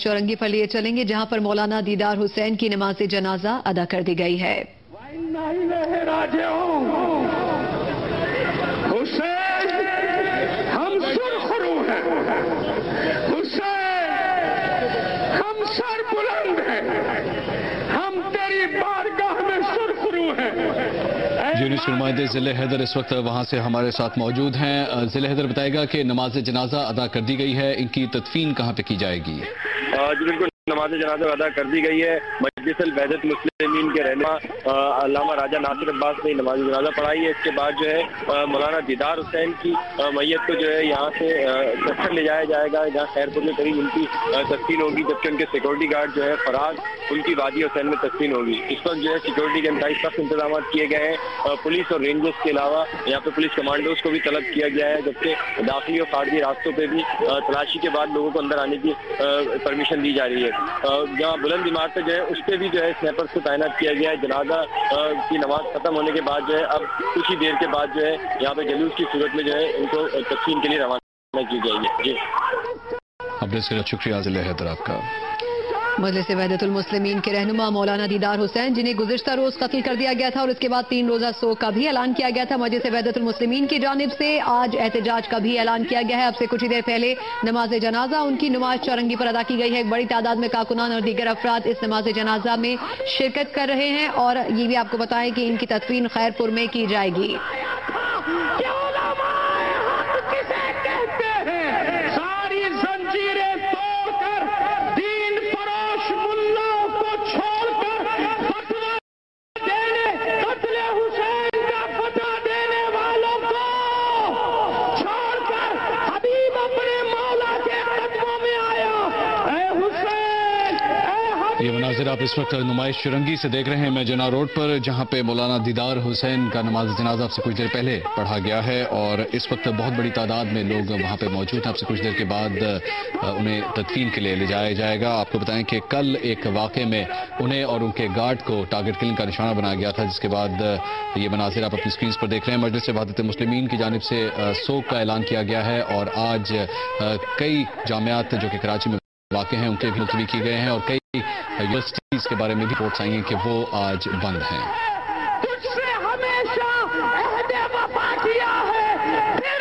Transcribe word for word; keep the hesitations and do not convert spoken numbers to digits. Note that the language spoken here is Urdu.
چورنگی پر لیے چلیں گے جہاں پر مولانا دیدار حسین کی نماز جنازہ ادا کر دی گئی ہے۔ حسین ہم سرخرو ہیں، حسین ہم سر بلند ہیں، ہم تیری بارگاہ میں سرخرو ہیں۔ یونس نمائندے ضلع حیدر اس وقت وہاں سے ہمارے ساتھ موجود ہیں۔ ضلع حیدر بتائے گا کہ نماز جنازہ ادا کر دی گئی ہے، ان کی تدفین کہاں پہ کی جائے گی؟ جی بالکل، نماز جنازہ ادا کر دی گئی ہے۔ مجلس الوحدت المسلمین کے رہنما علامہ راجہ ناصر عباس نے نماز جنازہ پڑھائی ہے۔ اس کے بعد جو ہے مولانا دیدار حسین کی میت کو جو ہے یہاں سے دفتر لے جایا جائے گا، جہاں خیرپور کے قریب ان کی تدفین ہوگی، جبکہ ان کے سیکورٹی گارڈ جو ہے فراز ان کی وادی حسین میں تدفین ہوگی۔ اس وقت جو ہے سیکورٹی کے انتہائی سخت انتظامات کیے گئے ہیں۔ پولیس اور رینجرز کے علاوہ یہاں پہ پولیس کمانڈوز کو بھی طلب کیا گیا ہے، جبکہ داخلی اور خارجی راستوں پہ بھی تلاشی کے بعد لوگوں کو اندر آنے کی پرمیشن دی جا رہی ہے۔ جہاں بلند عمارت جو ہے اس پہ بھی جو ہے سنیپرز کو تعینات کیا گیا ہے۔ جنازہ کی نماز ختم ہونے کے بعد جو ہے اب کچھ ہی دیر کے بعد جو ہے یہاں پہ جلوس کی صورت میں جو ہے ان کو تدفین کے لیے روانہ کی جائے گی۔ جی اپڈیٹ کے لیے شکریہ ضلع حیدر آپ کا۔ مجلس وحدت المسلمین کے رہنما مولانا دیدار حسین جنہیں گزشتہ روز قتل کر دیا گیا تھا اور اس کے بعد تین روزہ سوگ کا بھی اعلان کیا گیا تھا، مجلس وحدت المسلمین کی جانب سے آج احتجاج کا بھی اعلان کیا گیا ہے۔ اب سے کچھ ہی دیر پہلے نماز جنازہ ان کی نماز چورنگی پر ادا کی گئی ہے۔ ایک بڑی تعداد میں کارکنان اور دیگر افراد اس نماز جنازہ میں شرکت کر رہے ہیں اور یہ بھی آپ کو بتائیں کہ ان کی تدفین خیرپور میں کی جائے گی۔ یہ مناظر آپ اس وقت نمائش چورنگی سے دیکھ رہے ہیں میجنا روڈ پر، جہاں پہ مولانا دیدار حسین کا نماز جنازہ آپ سے کچھ دیر پہلے پڑھا گیا ہے اور اس وقت بہت بڑی تعداد میں لوگ وہاں پہ موجود ہیں۔ آپ سے کچھ دیر کے بعد انہیں تدفین کے لیے لے جایا جائے گا۔ آپ کو بتائیں کہ کل ایک واقعے میں انہیں اور ان کے گارڈ کو ٹارگٹ کلنگ کا نشانہ بنایا گیا تھا، جس کے بعد یہ مناظر آپ اپنی اسکرینز پر دیکھ رہے ہیں۔ مجلس وحدت المسلمین کی جانب سے سوگ کا اعلان کیا گیا ہے اور آج کئی جامعات جو کہ کراچی میں واقع ہیں ان کے بھی ملتوی کیے گئے ہیں اور کئی یونیورسٹیز کے بارے میں بھی رپورٹس آئی ہیں کہ وہ آج بند ہیں۔ تجھ سے ہمیشہ عہد وفا کیا ہے۔